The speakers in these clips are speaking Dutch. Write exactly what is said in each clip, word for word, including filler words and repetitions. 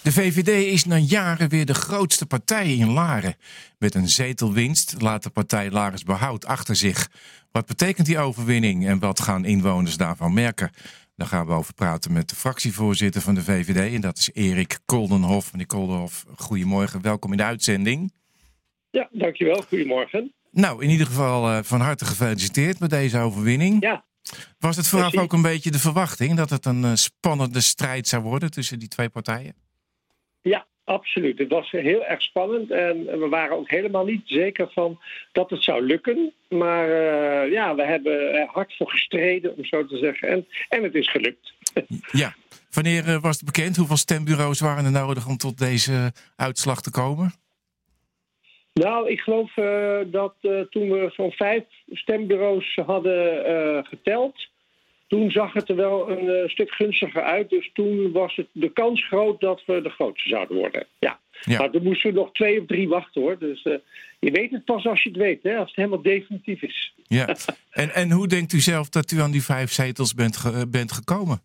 De V V D is na jaren weer de grootste partij in Laren. Met een zetelwinst laat de partij Larisbehoud achter zich. Wat betekent die overwinning en wat gaan inwoners daarvan merken? Daar gaan we over praten met de fractievoorzitter van de V V D. En dat is Erik Koldenhof. Meneer Koldenhof, goedemorgen. Welkom in de uitzending. Ja, dankjewel. Goedemorgen. Nou, in ieder geval uh, van harte gefeliciteerd met deze overwinning. Ja. Was het vooraf ook een beetje de verwachting dat het een uh, spannende strijd zou worden tussen die twee partijen? Ja, absoluut. Het was heel erg spannend en we waren ook helemaal niet zeker van dat het zou lukken. Maar uh, ja, we hebben er hard voor gestreden, om zo te zeggen. En, en het is gelukt. Ja. Wanneer uh, was het bekend? Hoeveel stembureaus waren er nodig om tot deze uitslag te komen? Nou, ik geloof uh, dat uh, toen we zo'n vijf stembureaus hadden uh, geteld, toen zag het er wel een uh, stuk gunstiger uit. Dus toen was het de kans groot dat we de grootste zouden worden. Ja. Ja. Maar toen moesten we nog twee of drie wachten, hoor. Dus uh, je weet het pas als je het weet, hè, als het helemaal definitief is. Ja. En, en hoe denkt u zelf dat u aan die vijf zetels bent, ge, bent gekomen?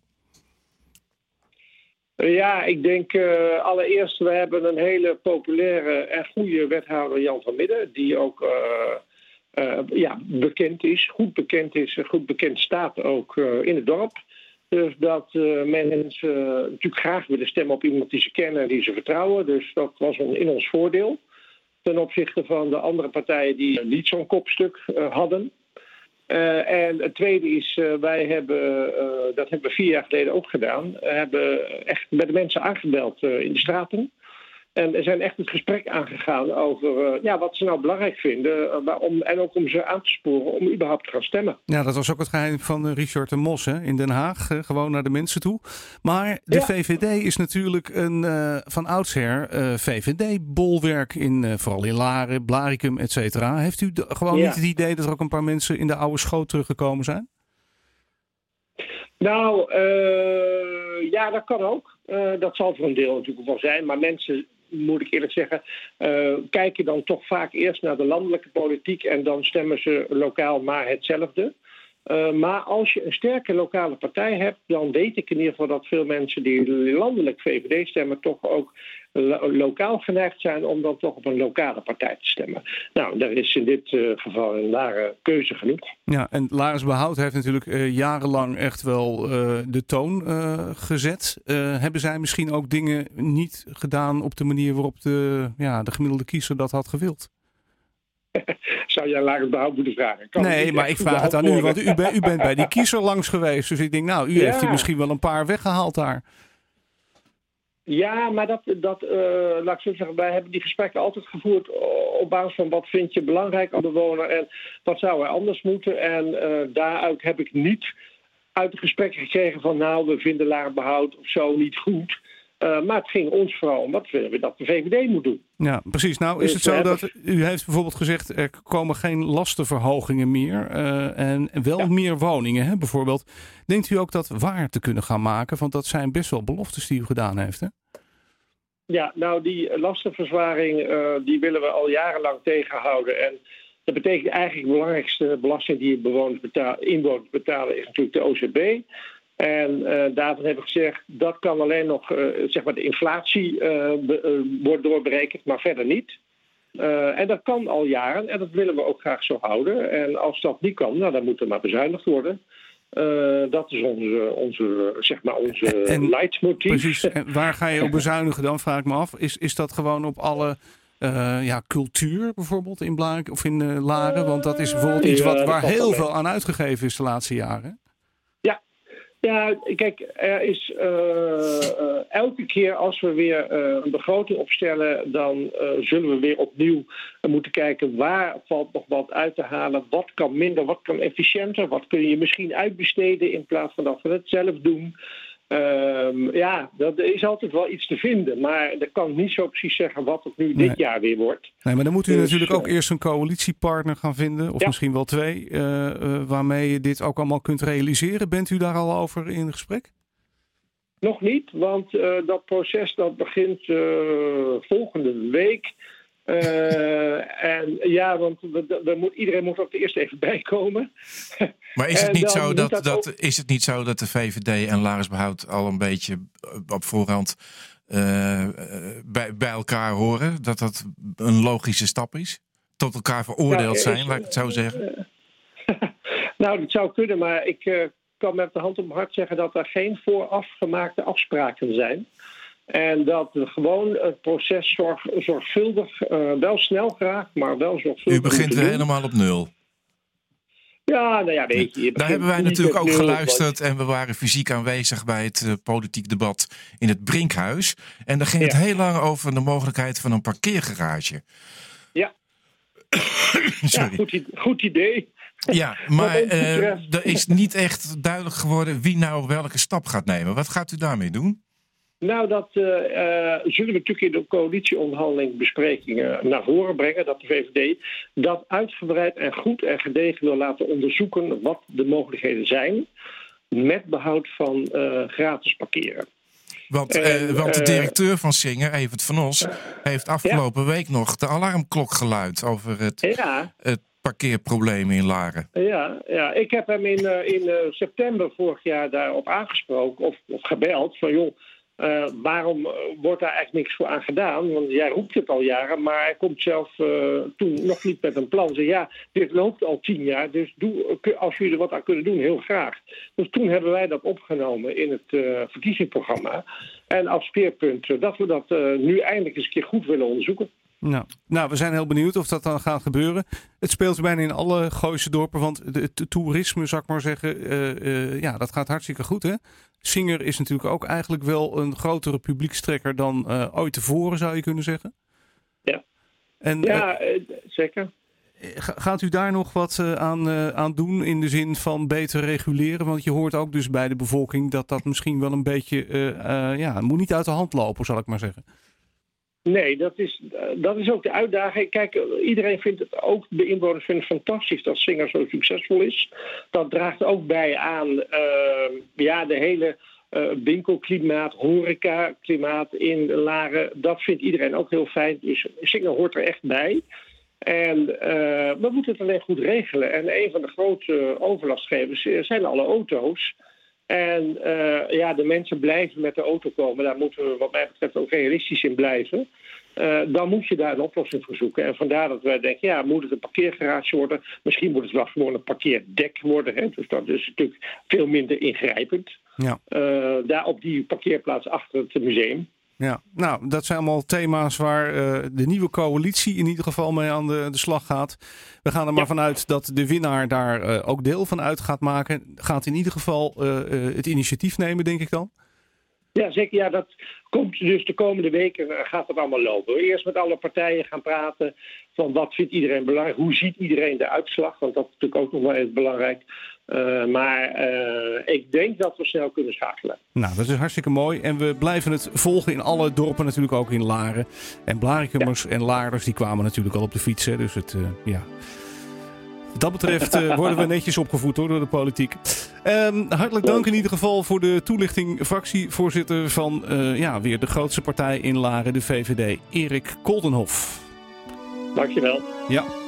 Ja, ik denk uh, allereerst, we hebben een hele populaire en goede wethouder, Jan van Midden, die ook uh, uh, ja, bekend is, goed bekend is, goed bekend staat ook uh, in het dorp. Dus dat uh, mensen uh, natuurlijk graag willen stemmen op iemand die ze kennen en die ze vertrouwen. Dus dat was in ons voordeel. Ten opzichte van de andere partijen die niet zo'n kopstuk uh, hadden. Uh, en het tweede is, uh, wij hebben, uh, dat hebben we vier jaar geleden ook gedaan, uh, hebben echt met de mensen aangebeld uh, in de straten. En er zijn echt het gesprek aangegaan over uh, ja, wat ze nou belangrijk vinden. Uh, waarom, en ook om ze aan te sporen om überhaupt te gaan stemmen. Ja, dat was ook het geheim van uh, Richard de Mos, hè, in Den Haag. Uh, gewoon naar de mensen toe. Maar de ja. V V D is natuurlijk een uh, van oudsher uh, V V D-bolwerk. In, uh, vooral in Laren, Blaricum, et cetera. Heeft u de, gewoon ja. niet het idee dat er ook een paar mensen in de oude schoot teruggekomen zijn? Nou, uh, ja, dat kan ook. Uh, dat zal voor een deel natuurlijk wel zijn. Maar mensen, moet ik eerlijk zeggen, uh, kijken dan toch vaak eerst naar de landelijke politiek en dan stemmen ze lokaal maar hetzelfde. Uh, maar als je een sterke lokale partij hebt, dan weet ik in ieder geval dat veel mensen die landelijk V V D stemmen toch ook lo- lokaal geneigd zijn om dan toch op een lokale partij te stemmen. Nou, daar is in dit uh, geval een ware keuze genoeg. Ja, en Larisbehoud heeft natuurlijk uh, jarenlang echt wel uh, de toon uh, gezet. Uh, hebben zij misschien ook dingen niet gedaan op de manier waarop de, ja, de gemiddelde kiezer dat had gewild? Zou jij Larisbehoud moeten vragen? Kan nee, maar ik vraag het aan u, want u, ben, u bent bij die kiezer langs geweest. Dus ik denk, nou, u ja. heeft hier misschien wel een paar weggehaald daar. Ja, maar dat, dat uh, laat ik zo zeggen, wij hebben die gesprekken altijd gevoerd op basis van wat vind je belangrijk aan de bewoner en wat zou er anders moeten. En uh, daaruit heb ik niet uit de gesprekken gekregen van nou, we vinden Larisbehoud of zo niet goed. Uh, maar het ging ons vooral om wat vinden we dat de V V D moet doen. Ja, precies. Nou is het zo dat u heeft bijvoorbeeld gezegd er komen geen lastenverhogingen meer uh, en wel ja. meer woningen, hè, bijvoorbeeld. Denkt u ook dat waar te kunnen gaan maken? Want dat zijn best wel beloftes die u gedaan heeft, hè? Ja, nou die lastenverzwaring uh, die willen we al jarenlang tegenhouden. En dat betekent eigenlijk de belangrijkste belasting die bewoners betalen, inwoners betalen is natuurlijk de O Z B. En uh, daarvan hebben we gezegd, dat kan alleen nog uh, zeg maar de inflatie uh, be, uh, wordt doorberekend, maar verder niet. Uh, en dat kan al jaren en dat willen we ook graag zo houden. En als dat niet kan, nou, dan moet er maar bezuinigd worden. Uh, dat is onze, onze, zeg maar onze en, leidmotief. Precies. En waar ga je op bezuinigen dan, vraag ik me af. Is, is dat gewoon op alle uh, ja, cultuur bijvoorbeeld in Blaricum of in uh, Laren? Want dat is bijvoorbeeld iets wat, waar heel veel aan uitgegeven is de laatste jaren. Ja, kijk, er is uh, uh, elke keer als we weer uh, een begroting opstellen, dan uh, zullen we weer opnieuw uh, moeten kijken waar valt nog wat uit te halen. Wat kan minder, wat kan efficiënter, wat kun je misschien uitbesteden in plaats van dat we het zelf doen. Uh, ja, dat is altijd wel iets te vinden, maar dat kan ik niet zo precies zeggen wat het nu nee. dit jaar weer wordt. Nee, maar dan moet u dus, natuurlijk ook uh, eerst een coalitiepartner gaan vinden, of ja. misschien wel twee, uh, uh, waarmee je dit ook allemaal kunt realiseren. Bent u daar al over in gesprek? Nog niet, want uh, dat proces dat begint uh, volgende week. Uh, en ja, want we, we moet, iedereen moet ook eerst even bijkomen. Maar is het, niet zo dat, dat, dat, is het niet zo dat de V V D en Larisbehoud al een beetje op voorhand uh, bij, bij elkaar horen? Dat dat een logische stap is? Tot elkaar veroordeeld zijn, nou, laat ik het zo zeggen? Nou, dat zou kunnen, maar ik uh, kan met de hand op mijn hart zeggen dat er geen vooraf gemaakte afspraken zijn. En dat we gewoon het proces zorg, zorgvuldig, uh, wel snel graag, maar wel zorgvuldig. U begint weer helemaal op nul. Ja, nou ja, weet je. je Daar hebben wij natuurlijk ook nul, geluisterd want... en we waren fysiek aanwezig bij het uh, politiek debat in het Brinkhuis. En daar ging ja. het heel lang over de mogelijkheid van een parkeergarage. Ja. Sorry. Ja, goed, goed idee. Ja, maar uh, er is niet echt duidelijk geworden wie nou welke stap gaat nemen. Wat gaat u daarmee doen? Nou, dat uh, uh, zullen we natuurlijk in de coalitieonderhandeling besprekingen naar voren brengen. Dat de V V D dat uitgebreid en goed en gedegen wil laten onderzoeken wat de mogelijkheden zijn. Met behoud van uh, gratis parkeren. Want, uh, uh, want de directeur van Singer, Evert van Os, heeft afgelopen ja. week nog de alarmklok geluid over het, ja. het parkeerprobleem in Laren. Ja, ja. Ik heb hem in, uh, in uh, september vorig jaar daarop aangesproken of, of gebeld van joh. Uh, waarom wordt daar eigenlijk niks voor aan gedaan? Want jij roept het al jaren, maar hij komt zelf uh, toen nog niet met een plan. Zei ja, dit loopt al tien jaar, dus doe, als jullie er wat aan kunnen doen, heel graag. Dus toen hebben wij dat opgenomen in het uh, verkiezingsprogramma. En als speerpunt uh, dat we dat uh, nu eindelijk eens een keer goed willen onderzoeken. Nou, nou, we zijn heel benieuwd of dat dan gaat gebeuren. Het speelt bijna in alle Gooise dorpen, want het toerisme, zou ik maar zeggen, uh, uh, ja, dat gaat hartstikke goed, hè? Singer is natuurlijk ook eigenlijk wel een grotere publiekstrekker dan uh, ooit tevoren, zou je kunnen zeggen. Ja, en, ja uh, zeker. Gaat u daar nog wat uh, aan, uh, aan doen in de zin van beter reguleren? Want je hoort ook dus bij de bevolking dat dat misschien wel een beetje, uh, uh, ja, het moet niet uit de hand lopen, zal ik maar zeggen. Nee, dat is, dat is ook de uitdaging. Kijk, iedereen vindt het, ook de inwoners vinden het fantastisch dat Singer zo succesvol is. Dat draagt ook bij aan uh, ja, de hele uh, winkelklimaat, horecaklimaat in Laren. Dat vindt iedereen ook heel fijn. Dus Singer hoort er echt bij. En uh, we moeten het alleen goed regelen. En een van de grote overlastgevers zijn alle auto's. En uh, ja, de mensen blijven met de auto komen. Daar moeten we wat mij betreft ook realistisch in blijven. Uh, dan moet je daar een oplossing voor zoeken. En vandaar dat wij denken, ja, moet het een parkeergarage worden? Misschien moet het wel gewoon een parkeerdek worden. Hè? Dus dat is natuurlijk veel minder ingrijpend. Ja. Uh, daar op die parkeerplaats achter het museum. Ja, nou, dat zijn allemaal thema's waar uh, de nieuwe coalitie in ieder geval mee aan de, de slag gaat. We gaan er maar ja. vanuit dat de winnaar daar uh, ook deel van uit gaat maken. Gaat in ieder geval uh, uh, het initiatief nemen, denk ik dan? Ja, zeker. Ja, dat komt dus de komende weken uh, gaat het allemaal lopen. Eerst met alle partijen gaan praten van wat vindt iedereen belangrijk. Hoe ziet iedereen de uitslag? Want dat is natuurlijk ook nog wel eens belangrijk. Uh, maar uh, ik denk dat we snel kunnen schakelen. Nou, dat is hartstikke mooi. En we blijven het volgen in alle dorpen, natuurlijk ook in Laren. En Blarikumers ja. en Laarders, die kwamen natuurlijk al op de fiets. Hè, dus het, uh, ja... Wat dat betreft uh, worden we netjes opgevoed hoor, door de politiek. Um, hartelijk dank in ieder geval voor de toelichting, fractievoorzitter van uh, ja, weer de grootste partij in Laren, de V V D, Erik Koldenhof. Dankjewel. Ja.